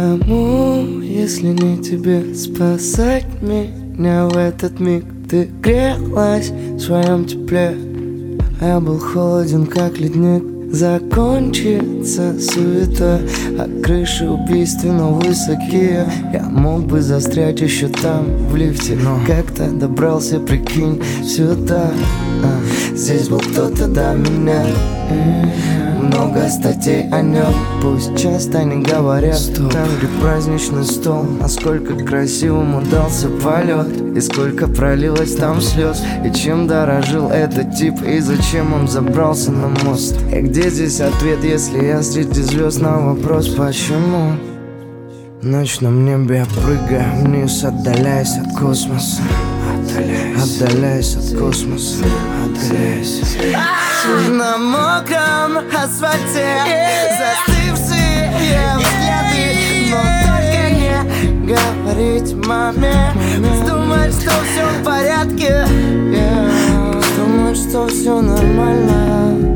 Кому, если не тебе, спасать меня в этот миг? Ты грелась в своем тепле, а я был холоден, как ледник. Закончится суета, а крыши убийственно высокие. Я мог бы застрять еще там, в лифте, но как-то добрался, прикинь, сюда. Здесь был кто-то до меня, много статей о нем, пусть часто не говорят. Там, где праздничный стол, насколько красивым удался полет, и сколько пролилось там слез, и чем дорожил этот тип, и зачем он забрался на мост. И где здесь ответ, если я среди звезд на вопрос почему? В ночном небе я прыгаю вниз, отдаляясь от космоса. Отдаляясь от космоса, отдаляясь. На мокром асфальте застывшие взгляды, но только не говорить маме, думать, что все в порядке, думать, что все нормально.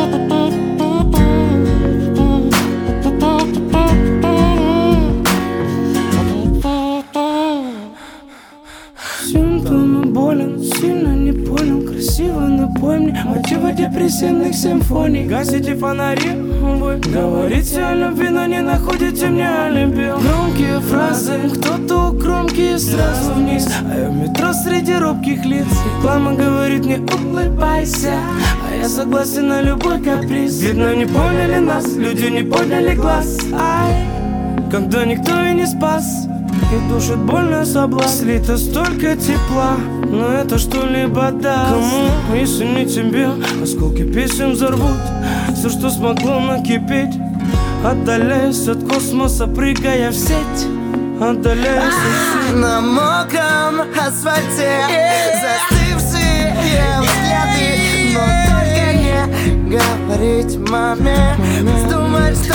Симптомы болен, сильно не понял, красиво напой мне мотивы депрессивных симфоний. Гасите фонари, вы говорите о любви, но не находите мне алиби. Громкие фразы, кто-то у кромки сразу вниз, а я в метро среди робких лиц. Реклама говорит мне улыбайся, а я согласен на любой каприз. Видно, не поняли нас, люди не подняли глаз. Ай, когда никто и не спас, и душит больно соблазн. Слито столько тепла, но это что-либо даст. Кому, если не тебе, осколки песен взорвут все, что смогло накипеть. Отдаляюсь от космоса, прыгая в сеть. Отдаляюсь от сеть. На мокром асфальте застывшие взгляды, но только не говорить маме, думать,